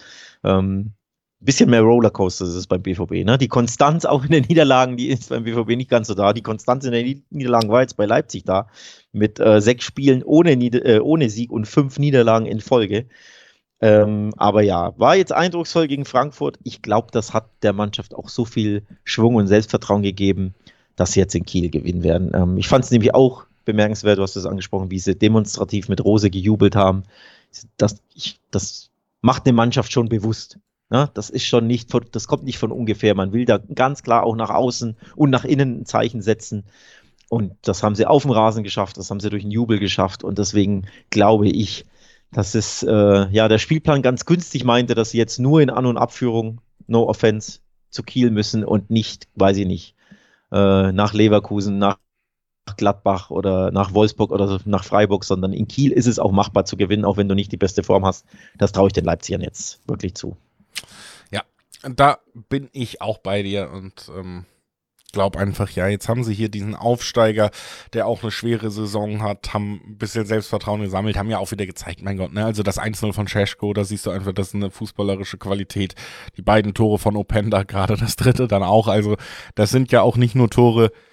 Bisschen mehr Rollercoaster ist es beim BVB, ne? Die Konstanz auch in den Niederlagen, die ist beim BVB nicht ganz so da. Die Konstanz in den Niederlagen war jetzt bei Leipzig da, mit 6 Spielen ohne Sieg und 5 Niederlagen in Folge. Aber ja, war jetzt eindrucksvoll gegen Frankfurt. Ich glaube, das hat der Mannschaft auch so viel Schwung und Selbstvertrauen gegeben, dass sie jetzt in Kiel gewinnen werden. Ich fand es nämlich auch bemerkenswert, du hast es angesprochen, wie sie demonstrativ mit Rose gejubelt haben. Das macht eine Mannschaft schon bewusst. Ja, das kommt nicht von ungefähr. Man will da ganz klar auch nach außen und nach innen ein Zeichen setzen. Und das haben sie auf dem Rasen geschafft, das haben sie durch den Jubel geschafft. Und deswegen glaube ich, dass es der Spielplan ganz günstig meinte, dass sie jetzt nur in An- und Abführung, no offense, zu Kiel müssen und nicht, weiß ich nicht, nach Leverkusen, nach Gladbach oder nach Wolfsburg oder nach Freiburg, sondern in Kiel ist es auch machbar zu gewinnen, auch wenn du nicht die beste Form hast. Das traue ich den Leipzigern jetzt wirklich zu. Ja, da bin ich auch bei dir und glaube einfach, ja, jetzt haben sie hier diesen Aufsteiger, der auch eine schwere Saison hat, haben ein bisschen Selbstvertrauen gesammelt, haben ja auch wieder gezeigt, mein Gott, ne, also das 1-0 von Šeško, da siehst du einfach, das ist eine fußballerische Qualität, die beiden Tore von Openda, gerade das dritte dann auch, also das sind ja auch nicht nur Tore,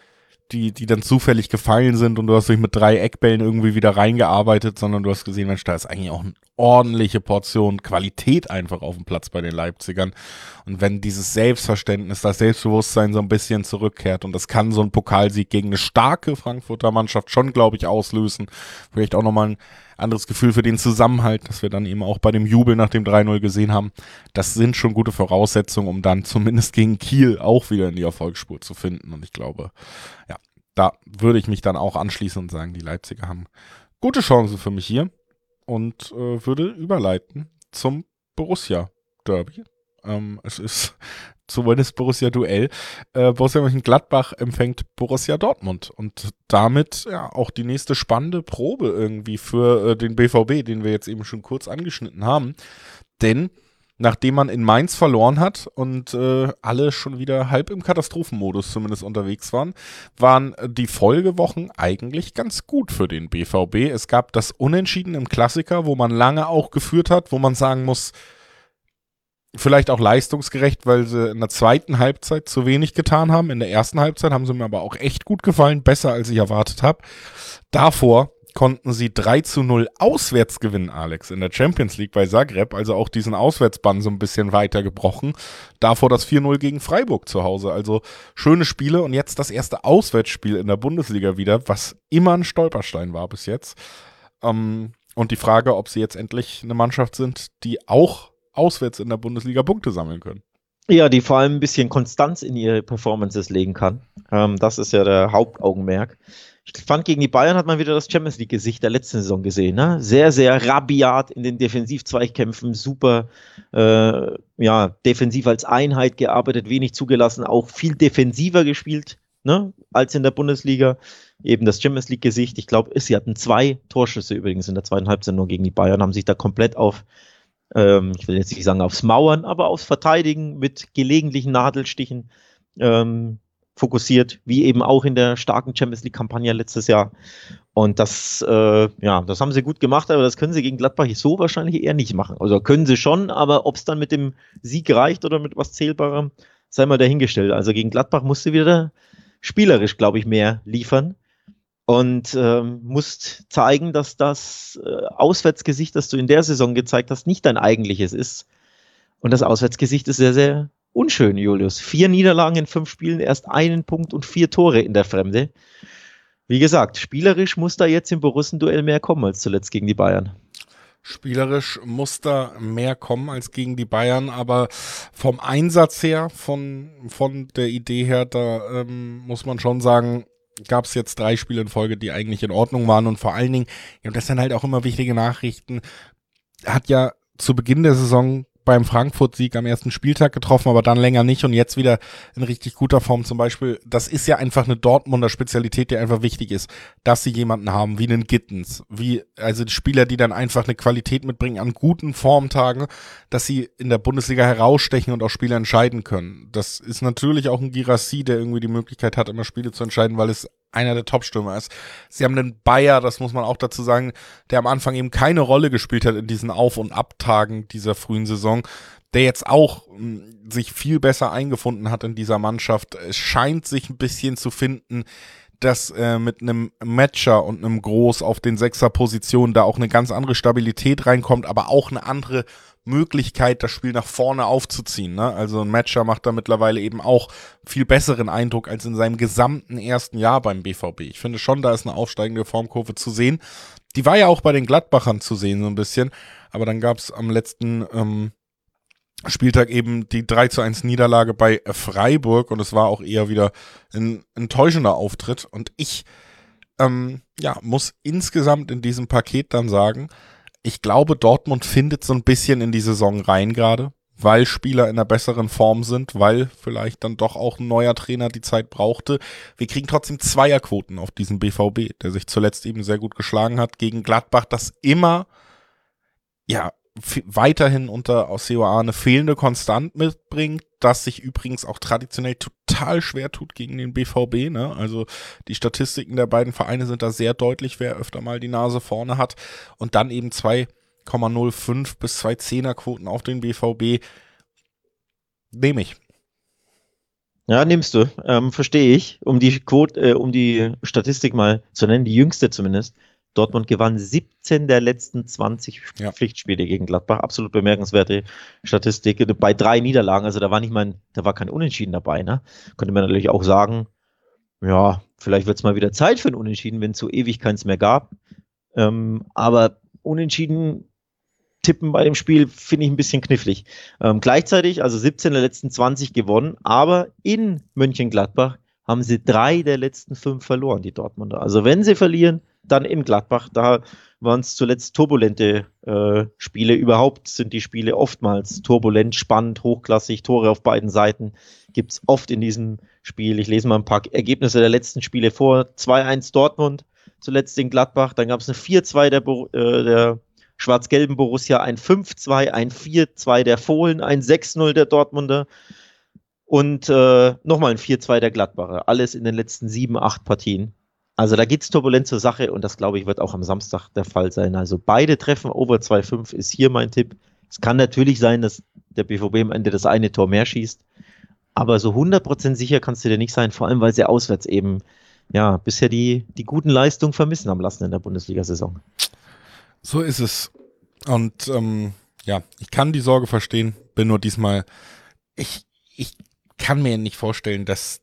die dann zufällig gefallen sind und du hast dich mit 3 Eckbällen irgendwie wieder reingearbeitet, sondern du hast gesehen, Mensch, da ist eigentlich auch eine ordentliche Portion Qualität einfach auf dem Platz bei den Leipzigern. Und wenn dieses Selbstverständnis, das Selbstbewusstsein so ein bisschen zurückkehrt, und das kann so ein Pokalsieg gegen eine starke Frankfurter Mannschaft schon, glaube ich, auslösen, vielleicht auch nochmal ein anderes Gefühl für den Zusammenhalt, das wir dann eben auch bei dem Jubel nach dem 3-0 gesehen haben. Das sind schon gute Voraussetzungen, um dann zumindest gegen Kiel auch wieder in die Erfolgsspur zu finden. Und ich glaube, ja, da würde ich mich dann auch anschließen und sagen, die Leipziger haben gute Chancen für mich hier und würde überleiten zum Borussia-Derby. Es ist zumindest Borussia-Duell. Borussia Mönchengladbach empfängt Borussia Dortmund und damit ja auch die nächste spannende Probe irgendwie für den BVB, den wir jetzt eben schon kurz angeschnitten haben. Denn nachdem man in Mainz verloren hat und alle schon wieder halb im Katastrophenmodus zumindest unterwegs waren die Folgewochen eigentlich ganz gut für den BVB. Es gab das Unentschieden im Klassiker, wo man lange auch geführt hat, wo man sagen muss, vielleicht auch leistungsgerecht, weil sie in der zweiten Halbzeit zu wenig getan haben. In der ersten Halbzeit haben sie mir aber auch echt gut gefallen, besser als ich erwartet habe. Davor konnten sie 3-0 auswärts gewinnen, Alex, in der Champions League bei Zagreb, also auch diesen Auswärtsbann so ein bisschen weiter gebrochen. Davor das 4-0 gegen Freiburg zu Hause, also schöne Spiele und jetzt das erste Auswärtsspiel in der Bundesliga wieder, was immer ein Stolperstein war bis jetzt. Und die Frage, ob sie jetzt endlich eine Mannschaft sind, die auch auswärts in der Bundesliga Punkte sammeln können. Ja, die vor allem ein bisschen Konstanz in ihre Performances legen kann. Das ist ja der Hauptaugenmerk. Ich fand, gegen die Bayern hat man wieder das Champions League-Gesicht der letzten Saison gesehen. Ne? Sehr, sehr rabiat in den Defensivzweikämpfen, super defensiv als Einheit gearbeitet, wenig zugelassen, auch viel defensiver gespielt, ne, als in der Bundesliga. Eben das Champions League-Gesicht. Ich glaube, sie hatten 2 Torschüsse übrigens in der zweiten Halbzeit nur gegen die Bayern, haben sich da komplett auf ich will jetzt nicht sagen aufs Mauern, aber aufs Verteidigen mit gelegentlichen Nadelstichen fokussiert, wie eben auch in der starken Champions League-Kampagne letztes Jahr. Und das haben sie gut gemacht, aber das können sie gegen Gladbach so wahrscheinlich eher nicht machen. Also können sie schon, aber ob es dann mit dem Sieg reicht oder mit was Zählbarem, sei mal dahingestellt. Also gegen Gladbach musst du wieder spielerisch, glaube ich, mehr liefern. Und musst zeigen, dass das Auswärtsgesicht, das du in der Saison gezeigt hast, nicht dein eigentliches ist. Und das Auswärtsgesicht ist sehr, sehr unschön, Julius. 4 Niederlagen in 5 Spielen, erst 1 Punkt und 4 Tore in der Fremde. Wie gesagt, spielerisch muss da jetzt im Borussen-Duell mehr kommen als zuletzt gegen die Bayern. Spielerisch muss da mehr kommen als gegen die Bayern, aber vom Einsatz her, von der Idee her, da muss man schon sagen, gab es jetzt 3 Spiele in Folge, die eigentlich in Ordnung waren und vor allen Dingen, und das sind halt auch immer wichtige Nachrichten, hat ja zu Beginn der Saison beim Frankfurt-Sieg am ersten Spieltag getroffen, aber dann länger nicht und jetzt wieder in richtig guter Form zum Beispiel. Das ist ja einfach eine Dortmunder Spezialität, die einfach wichtig ist, dass sie jemanden haben wie einen Gittens, also Spieler, die dann einfach eine Qualität mitbringen an guten Formtagen, dass sie in der Bundesliga herausstechen und auch Spiele entscheiden können. Das ist natürlich auch ein Girassi, der irgendwie die Möglichkeit hat, immer Spiele zu entscheiden, weil es einer der Top-Stürmer ist. Sie haben einen Bayer, das muss man auch dazu sagen, der am Anfang eben keine Rolle gespielt hat in diesen Auf- und Abtagen dieser frühen Saison, der jetzt auch sich viel besser eingefunden hat in dieser Mannschaft. Es scheint sich ein bisschen zu finden, dass mit einem Matcher und einem Groß auf den 6er-Positionen da auch eine ganz andere Stabilität reinkommt, aber auch eine andere Möglichkeit, das Spiel nach vorne aufzuziehen. Ne? Also ein Matcher macht da mittlerweile eben auch viel besseren Eindruck als in seinem gesamten ersten Jahr beim BVB. Ich finde schon, da ist eine aufsteigende Formkurve zu sehen. Die war ja auch bei den Gladbachern zu sehen so ein bisschen, aber dann gab es am letzten Spieltag eben die 3-1 Niederlage bei Freiburg und es war auch eher wieder ein enttäuschender Auftritt und ich muss insgesamt in diesem Paket dann sagen, ich glaube, Dortmund findet so ein bisschen in die Saison rein gerade, weil Spieler in einer besseren Form sind, weil vielleicht dann doch auch ein neuer Trainer die Zeit brauchte. Wir kriegen trotzdem Zweierquoten auf diesen BVB, der sich zuletzt eben sehr gut geschlagen hat gegen Gladbach, das immer weiterhin unter COA eine fehlende Konstant mitbringt, das sich übrigens auch traditionell total schwer tut gegen den BVB. Ne? Also die Statistiken der beiden Vereine sind da sehr deutlich, wer öfter mal die Nase vorne hat. Und dann eben 2,05 bis 2 Zehnerquoten auf den BVB. Nehme ich. Ja, nimmst du. Verstehe ich. Um die Quote, um die Statistik mal zu nennen, die jüngste zumindest. Dortmund gewann 17 der letzten 20 Ja. Pflichtspiele gegen Gladbach. Absolut bemerkenswerte Statistik. Bei 3 Niederlagen, also da war kein Unentschieden dabei, ne? Könnte man natürlich auch sagen, ja, vielleicht wird es mal wieder Zeit für ein Unentschieden, wenn es so ewig keins mehr gab. Aber Unentschieden tippen bei dem Spiel finde ich ein bisschen knifflig. Gleichzeitig, also 17 der letzten 20 gewonnen, aber in Mönchengladbach haben sie 3 der letzten 5 verloren, die Dortmunder. Also wenn sie verlieren, dann in Gladbach. Da waren es zuletzt turbulente Spiele. Überhaupt sind die Spiele oftmals turbulent, spannend, hochklassig, Tore auf beiden Seiten gibt es oft in diesem Spiel. Ich lese mal ein paar Ergebnisse der letzten Spiele vor. 2-1 Dortmund, zuletzt in Gladbach. Dann gab es eine 4-2 der schwarz-gelben Borussia, ein 5-2, ein 4-2 der Fohlen, ein 6-0 der Dortmunder und nochmal ein 4-2 der Gladbacher. Alles in den letzten 7, 8 Partien. Also da geht es turbulent zur Sache und das, glaube ich, wird auch am Samstag der Fall sein. Also beide Treffen over 2,5 ist hier mein Tipp. Es kann natürlich sein, dass der BVB am Ende das eine Tor mehr schießt, aber so 100% sicher kannst du dir nicht sein, vor allem weil sie auswärts eben ja bisher die guten Leistungen vermissen haben lassen in der Bundesliga-Saison. So ist es. Und ja, ich kann die Sorge verstehen, bin nur diesmal, ich kann mir nicht vorstellen, dass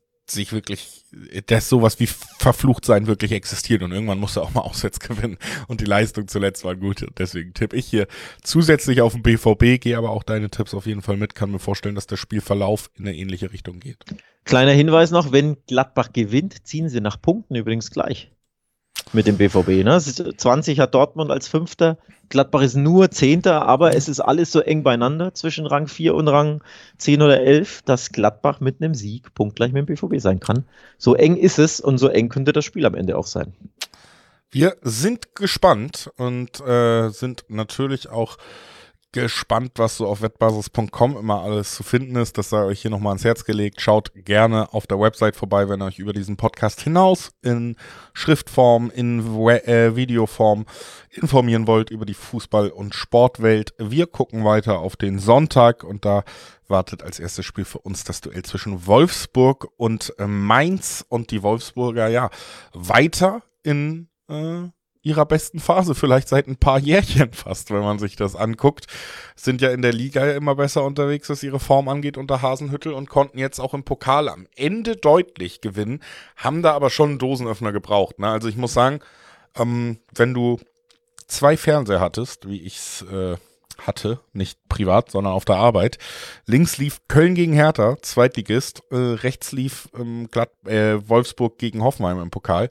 sowas wie verflucht sein wirklich existiert und irgendwann musst du auch mal auswärts gewinnen und die Leistung zuletzt war gut und deswegen tippe ich hier zusätzlich auf den BVB, gehe aber auch deine Tipps auf jeden Fall mit, kann mir vorstellen, dass der Spielverlauf in eine ähnliche Richtung geht. Kleiner Hinweis noch, wenn Gladbach gewinnt, ziehen sie nach Punkten übrigens gleich mit dem BVB. Ne? 20 hat Dortmund als Fünfter, Gladbach ist nur Zehnter, aber es ist alles so eng beieinander zwischen Rang 4 und Rang 10 oder 11, dass Gladbach mit einem Sieg punktgleich mit dem BVB sein kann. So eng ist es und so eng könnte das Spiel am Ende auch sein. Wir sind gespannt und sind natürlich auch gespannt, was so auf wettbasis.com immer alles zu finden ist. Das sei euch hier nochmal ans Herz gelegt. Schaut gerne auf der Website vorbei, wenn ihr euch über diesen Podcast hinaus in Schriftform, in Videoform informieren wollt über die Fußball- und Sportwelt. Wir gucken weiter auf den Sonntag und da wartet als erstes Spiel für uns das Duell zwischen Wolfsburg und Mainz und die Wolfsburger ja weiter in ihrer besten Phase, vielleicht seit ein paar Jährchen fast, wenn man sich das anguckt, sind ja in der Liga immer besser unterwegs, was ihre Form angeht unter Hasenhüttl und konnten jetzt auch im Pokal am Ende deutlich gewinnen, haben da aber schon einen Dosenöffner gebraucht. Ne? Also ich muss sagen, wenn du 2 Fernseher hattest, wie ich es hatte, nicht privat, sondern auf der Arbeit, links lief Köln gegen Hertha, Zweitligist, rechts lief Wolfsburg gegen Hoffenheim im Pokal.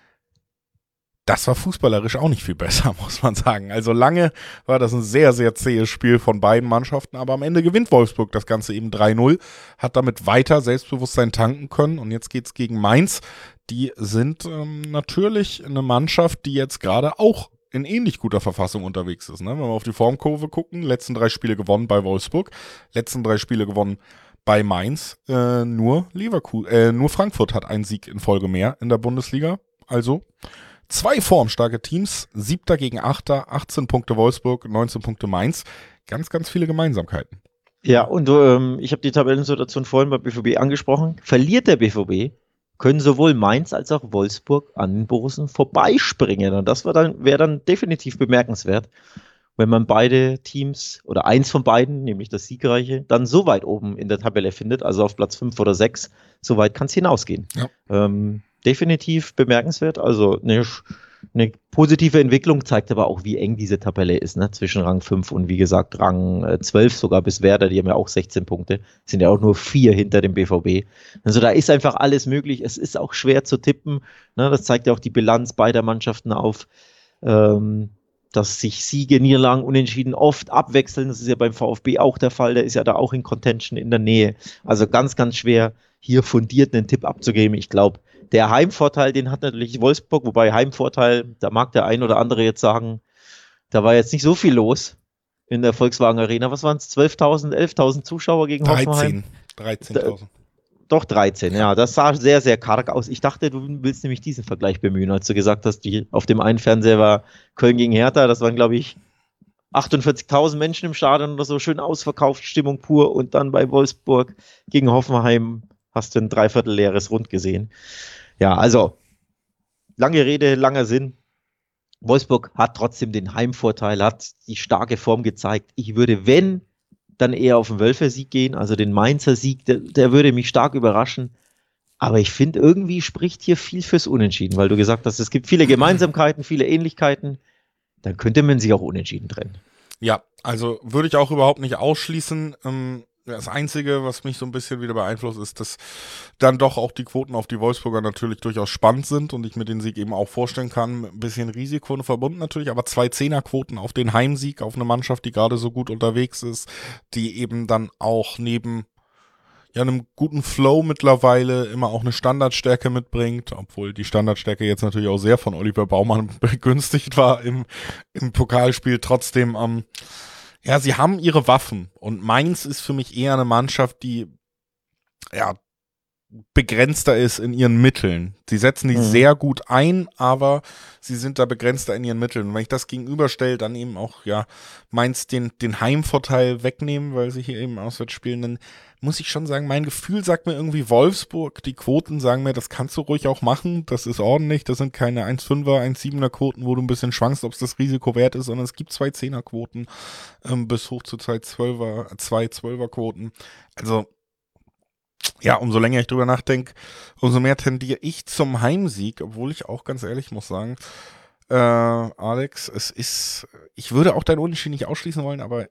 Das war fußballerisch auch nicht viel besser, muss man sagen. Also lange war das ein sehr, sehr zähes Spiel von beiden Mannschaften, aber am Ende gewinnt Wolfsburg das Ganze eben 3-0, hat damit weiter Selbstbewusstsein tanken können und jetzt geht's gegen Mainz. Die sind natürlich eine Mannschaft, die jetzt gerade auch in ähnlich guter Verfassung unterwegs ist. Ne? Wenn wir auf die Formkurve gucken, letzten 3 Spiele gewonnen bei Wolfsburg, letzten 3 Spiele gewonnen bei Mainz, nur Frankfurt hat einen Sieg in Folge mehr in der Bundesliga, also 2 formstarke Teams, 7. gegen 8., 18 Punkte Wolfsburg, 19 Punkte Mainz. Ganz, ganz viele Gemeinsamkeiten. Ja, und ich habe die Tabellensituation vorhin bei BVB angesprochen. Verliert der BVB, können sowohl Mainz als auch Wolfsburg an den Borussen vorbeispringen. Und das wäre dann definitiv bemerkenswert, wenn man beide Teams oder eins von beiden, nämlich das Siegreiche, dann so weit oben in der Tabelle findet, also auf Platz 5 oder 6, so weit kann es hinausgehen. Ja. Definitiv bemerkenswert, also eine positive Entwicklung, zeigt aber auch, wie eng diese Tabelle ist, ne? Zwischen Rang 5 und wie gesagt Rang 12 sogar bis Werder, die haben ja auch 16 Punkte, sind ja auch nur 4 hinter dem BVB. Also da ist einfach alles möglich, es ist auch schwer zu tippen, ne? Das zeigt ja auch die Bilanz beider Mannschaften auf, dass sich Siege, Niederlagen, Unentschieden oft abwechseln, das ist ja beim VfB auch der Fall, der ist ja da auch in Contention in der Nähe, also ganz, ganz schwer hier fundiert einen Tipp abzugeben, ich glaube, der Heimvorteil, den hat natürlich Wolfsburg, wobei Heimvorteil, da mag der ein oder andere jetzt sagen, da war jetzt nicht so viel los in der Volkswagen Arena. Was waren es? 12.000, 11.000 Zuschauer gegen Hoffenheim? 13.000. Doch 13, ja. Das sah sehr, sehr karg aus. Ich dachte, du willst nämlich diesen Vergleich bemühen, als du gesagt hast, auf dem einen Fernseher war Köln gegen Hertha. Das waren, glaube ich, 48.000 Menschen im Stadion oder so. Schön ausverkauft, Stimmung pur. Und dann bei Wolfsburg gegen Hoffenheim hast du ein dreiviertel leeres Rund gesehen. Ja, also lange Rede, langer Sinn. Wolfsburg hat trotzdem den Heimvorteil, hat die starke Form gezeigt. Ich würde, wenn, dann eher auf den Wölfer-Sieg gehen, also den Mainzer Sieg, der würde mich stark überraschen. Aber ich finde, irgendwie spricht hier viel fürs Unentschieden, weil du gesagt hast, es gibt viele Gemeinsamkeiten, viele Ähnlichkeiten. Dann könnte man sich auch unentschieden trennen. Ja, also würde ich auch überhaupt nicht ausschließen. Das Einzige, was mich so ein bisschen wieder beeinflusst, ist, dass dann doch auch die Quoten auf die Wolfsburger natürlich durchaus spannend sind und ich mir den Sieg eben auch vorstellen kann, mit ein bisschen Risiko verbunden natürlich, aber 2 Zehnerquoten auf den Heimsieg, auf eine Mannschaft, die gerade so gut unterwegs ist, die eben dann auch neben einem guten Flow mittlerweile immer auch eine Standardstärke mitbringt, obwohl die Standardstärke jetzt natürlich auch sehr von Oliver Baumann begünstigt war im Pokalspiel. Trotzdem, sie haben ihre Waffen und Mainz ist für mich eher eine Mannschaft, die begrenzter ist in ihren Mitteln. Sie setzen die sehr gut ein, aber sie sind da begrenzter in ihren Mitteln. Und wenn ich das gegenüberstelle, dann eben auch, Mainz den Heimvorteil wegnehmen, weil sie hier eben auswärts spielen, dann muss ich schon sagen, mein Gefühl sagt mir irgendwie Wolfsburg, die Quoten sagen mir, das kannst du ruhig auch machen, das ist ordentlich, das sind keine 1,5er, 1,7er Quoten, wo du ein bisschen schwankst, ob es das Risiko wert ist, sondern es gibt 2 Zehner-Quoten bis hoch zu 2 12er Quoten. Also umso länger ich drüber nachdenke, umso mehr tendiere ich zum Heimsieg, obwohl ich auch ganz ehrlich muss sagen, Alex, ich würde auch dein Unentschieden nicht ausschließen wollen, aber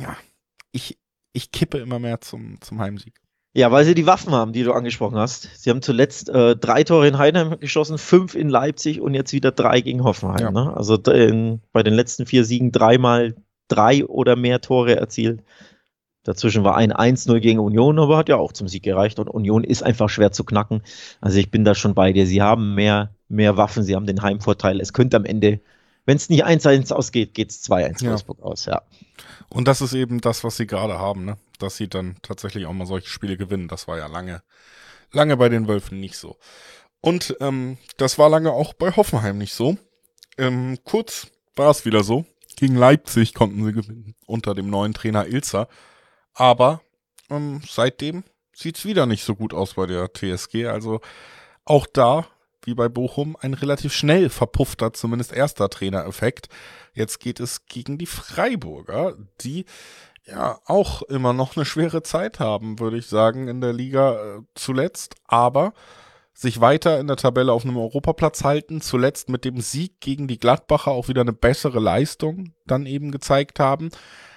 ich kippe immer mehr zum Heimsieg. Ja, weil sie die Waffen haben, die du angesprochen hast. Sie haben zuletzt 3 Tore in Heidenheim geschossen, 5 in Leipzig und jetzt wieder 3 gegen Hoffenheim. Ja. Ne? Also bei den letzten 4 Siegen 3-mal 3 oder mehr Tore erzielt. Dazwischen war ein 1-0 gegen Union, aber hat ja auch zum Sieg gereicht. Und Union ist einfach schwer zu knacken. Also ich bin da schon bei dir. Sie haben mehr Waffen, sie haben den Heimvorteil. Es könnte am Ende, wenn es nicht 1-1 ausgeht, geht es 2-1 Wolfsburg aus, ja. Und das ist eben das, was sie gerade haben, ne? Dass sie dann tatsächlich auch mal solche Spiele gewinnen. Das war ja lange bei den Wölfen nicht so. Und das war lange auch bei Hoffenheim nicht so. Kurz war es wieder so. Gegen Leipzig konnten sie gewinnen unter dem neuen Trainer Ilzer. Aber seitdem sieht es wieder nicht so gut aus bei der TSG. Also auch da, wie bei Bochum, ein relativ schnell verpuffter, zumindest erster Trainereffekt. Jetzt geht es gegen die Freiburger, die auch immer noch eine schwere Zeit haben, würde ich sagen, in der Liga zuletzt. Aber sich weiter in der Tabelle auf einem Europaplatz halten, zuletzt mit dem Sieg gegen die Gladbacher auch wieder eine bessere Leistung dann eben gezeigt haben.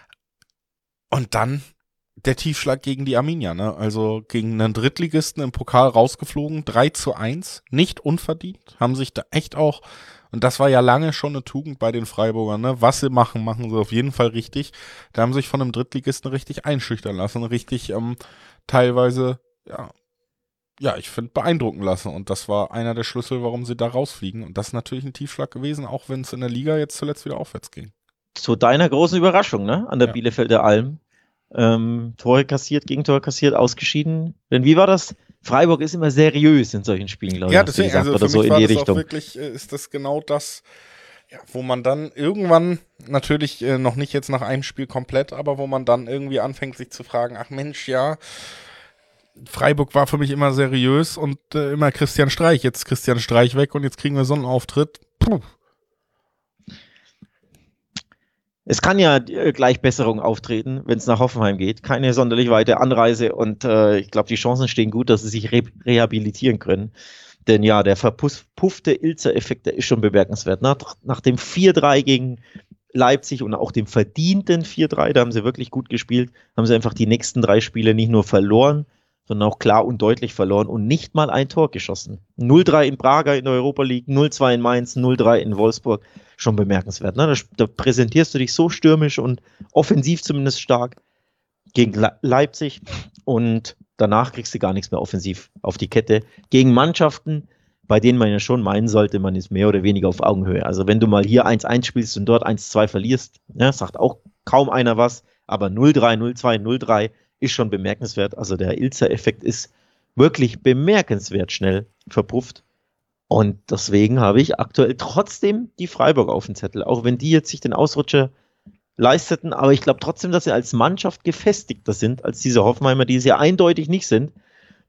Und dann der Tiefschlag gegen die Arminia, ne? Also gegen einen Drittligisten im Pokal rausgeflogen, 3-1, nicht unverdient, haben sich da echt auch, und das war ja lange schon eine Tugend bei den Freiburgern, ne? Was sie machen, machen sie auf jeden Fall richtig. Da haben sich von einem Drittligisten richtig einschüchtern lassen, richtig teilweise, ich finde, beeindrucken lassen. Und das war einer der Schlüssel, warum sie da rausfliegen. Und das ist natürlich ein Tiefschlag gewesen, auch wenn es in der Liga jetzt zuletzt wieder aufwärts ging. Zu deiner großen Überraschung, ne? An der Bielefelder Alm. Tore kassiert, Gegentore kassiert, ausgeschieden. Denn wie war das? Freiburg ist immer seriös in solchen Spielen, glaube ich. Ja, deswegen, also für mich war das auch wirklich, ist das genau das, wo man dann irgendwann, natürlich noch nicht jetzt nach einem Spiel komplett, aber wo man dann irgendwie anfängt, sich zu fragen, ach Mensch, Freiburg war für mich immer seriös und immer Christian Streich. Jetzt Christian Streich weg und jetzt kriegen wir so einen Auftritt. Puh. Es kann ja gleich Besserung auftreten, wenn es nach Hoffenheim geht. Keine sonderlich weite Anreise und ich glaube, die Chancen stehen gut, dass sie sich rehabilitieren können. Denn der verpuffte Ilzer-Effekt, der ist schon bemerkenswert. Nach dem 4-3 gegen Leipzig und auch dem verdienten 4-3, da haben sie wirklich gut gespielt, haben sie einfach die nächsten 3 Spiele nicht nur verloren, sondern auch klar und deutlich verloren und nicht mal ein Tor geschossen. 0-3 in Braga in der Europa League, 0-2 in Mainz, 0-3 in Wolfsburg. Schon bemerkenswert. Ne? Da präsentierst du dich so stürmisch und offensiv zumindest stark gegen Leipzig und danach kriegst du gar nichts mehr offensiv auf die Kette. Gegen Mannschaften, bei denen man ja schon meinen sollte, man ist mehr oder weniger auf Augenhöhe. Also wenn du mal hier 1-1 spielst und dort 1-2 verlierst, sagt auch kaum einer was, aber 0-3, 0-2, 0-3 ist schon bemerkenswert. Also der Ilzer-Effekt ist wirklich bemerkenswert schnell verpufft. Und deswegen habe ich aktuell trotzdem die Freiburg auf dem Zettel, auch wenn die jetzt sich den Ausrutscher leisteten. Aber ich glaube trotzdem, dass sie als Mannschaft gefestigter sind als diese Hoffenheimer, die es ja eindeutig nicht sind.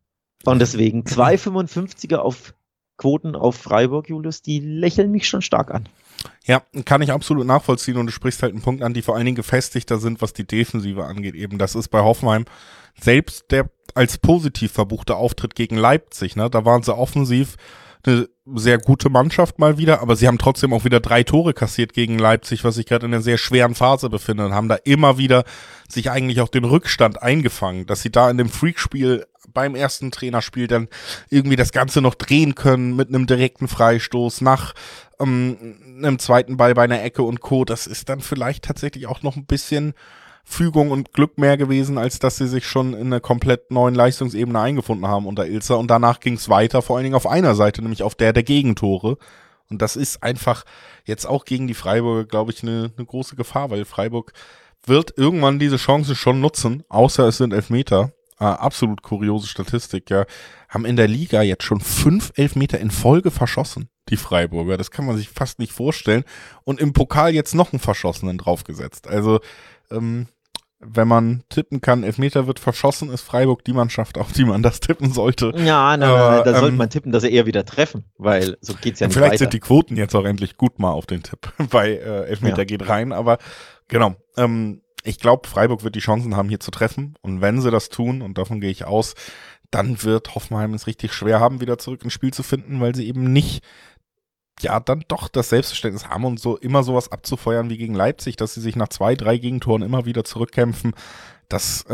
Und deswegen 2,55er auf Quoten auf Freiburg, Julius, die lächeln mich schon stark an. Ja, kann ich absolut nachvollziehen und du sprichst halt einen Punkt an, die vor allen Dingen gefestigter sind, was die Defensive angeht. Eben, das ist bei Hoffenheim selbst der als positiv verbuchte Auftritt gegen Leipzig, ne? Da waren sie offensiv eine sehr gute Mannschaft mal wieder, aber sie haben trotzdem auch wieder 3 Tore kassiert gegen Leipzig, was sich gerade in einer sehr schweren Phase befindet, und haben da immer wieder sich eigentlich auch den Rückstand eingefangen, dass sie da in dem Freakspiel beim ersten Trainerspiel dann irgendwie das Ganze noch drehen können mit einem direkten Freistoß nach einem zweiten Ball bei einer Ecke und Co. Das ist dann vielleicht tatsächlich auch noch ein bisschen Fügung und Glück mehr gewesen, als dass sie sich schon in einer komplett neuen Leistungsebene eingefunden haben unter Ilzer. Und danach ging es weiter, vor allen Dingen auf einer Seite, nämlich auf der Gegentore. Und das ist einfach jetzt auch gegen die Freiburger, glaube ich, eine große Gefahr, weil Freiburg wird irgendwann diese Chance schon nutzen, außer es sind Elfmeter. Absolut kuriose Statistik, ja. Haben in der Liga jetzt schon 5 Elfmeter in Folge verschossen, die Freiburger. Das kann man sich fast nicht vorstellen. Und im Pokal jetzt noch einen Verschossenen draufgesetzt. Also, wenn man tippen kann, Elfmeter wird verschossen, ist Freiburg die Mannschaft, auf die man das tippen sollte. Ja, nein, da sollte man tippen, dass sie eher wieder treffen, weil so geht's ja nicht vielleicht weiter. Sind die Quoten jetzt auch endlich gut mal auf den Tipp, weil Elfmeter geht rein, aber genau, ich glaube, Freiburg wird die Chancen haben, hier zu treffen, und wenn sie das tun, und davon gehe ich aus, dann wird Hoffenheim es richtig schwer haben, wieder zurück ins Spiel zu finden, weil sie eben nicht dann doch das Selbstverständnis haben und so immer sowas abzufeuern wie gegen Leipzig, dass sie sich nach 2, 3 Gegentoren immer wieder zurückkämpfen. Das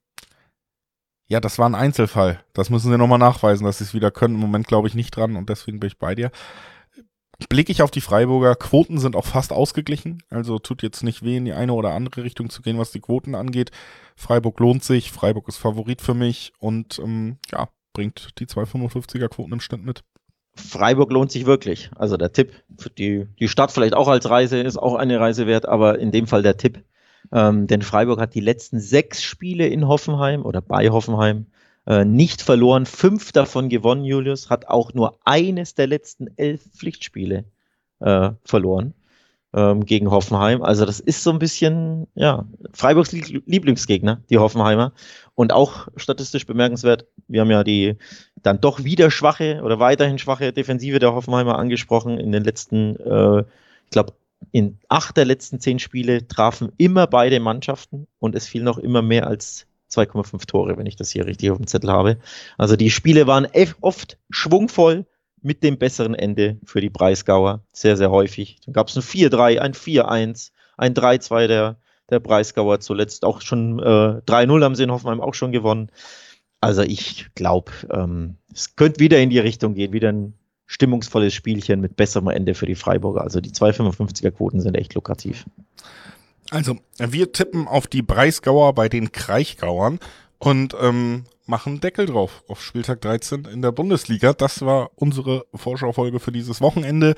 war ein Einzelfall. Das müssen sie nochmal nachweisen, dass sie es wieder können. Im Moment glaube ich nicht dran, und deswegen bin ich bei dir. Blicke ich auf die Freiburger, Quoten sind auch fast ausgeglichen, also tut jetzt nicht weh, in die eine oder andere Richtung zu gehen, was die Quoten angeht. Freiburg lohnt sich, Freiburg ist Favorit für mich und bringt die 2,55er Quoten im Schnitt mit. Freiburg lohnt sich wirklich. Also der Tipp, für die Stadt vielleicht auch als Reise, ist auch eine Reise wert, aber in dem Fall der Tipp. Denn Freiburg hat die letzten 6 Spiele in Hoffenheim oder bei Hoffenheim nicht verloren, 5 davon gewonnen, Julius, hat auch nur eines der letzten 11 Pflichtspiele verloren gegen Hoffenheim. Also das ist so ein bisschen, Freiburgs Lieblingsgegner, die Hoffenheimer. Und auch statistisch bemerkenswert, wir haben ja die dann doch wieder schwache oder weiterhin schwache Defensive der Hoffenheimer angesprochen. In den letzten, ich glaube, in 8 der letzten 10 Spiele trafen immer beide Mannschaften, und es fiel noch immer mehr als 2,5 Tore, wenn ich das hier richtig auf dem Zettel habe. Also die Spiele waren oft schwungvoll mit dem besseren Ende für die Breisgauer. Sehr, sehr häufig. Dann gab es ein 4-3, ein 4-1, ein 3-2 der Breisgauer, zuletzt auch schon 3-0 haben sie in Hoffenheim auch schon gewonnen. Also ich glaube, es könnte wieder in die Richtung gehen, wieder ein stimmungsvolles Spielchen mit besserem Ende für die Freiburger. Also die 2,55er Quoten sind echt lukrativ. Also, wir tippen auf die Breisgauer bei den Kraichgauern und machen Deckel drauf auf Spieltag 13 in der Bundesliga. Das war unsere Vorschaufolge für dieses Wochenende.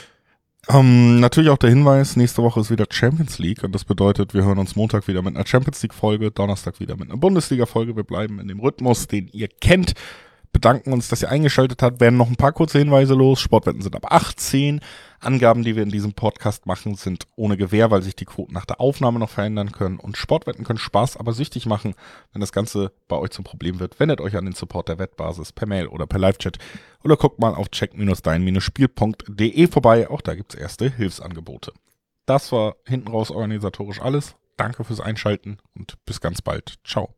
Natürlich auch der Hinweis, nächste Woche ist wieder Champions League, und das bedeutet, wir hören uns Montag wieder mit einer Champions League Folge, Donnerstag wieder mit einer Bundesliga Folge. Wir bleiben in dem Rhythmus, den ihr kennt. Bedanken uns, dass ihr eingeschaltet habt. Werden noch ein paar kurze Hinweise los. Sportwetten sind ab 18. Angaben, die wir in diesem Podcast machen, sind ohne Gewähr, weil sich die Quoten nach der Aufnahme noch verändern können. Und Sportwetten können Spaß, aber süchtig machen. Wenn das Ganze bei euch zum Problem wird, wendet euch an den Support der Wettbasis per Mail oder per Live-Chat. Oder guckt mal auf check-dein-spiel.de vorbei. Auch da gibt's erste Hilfsangebote. Das war hinten raus organisatorisch alles. Danke fürs Einschalten und bis ganz bald. Ciao.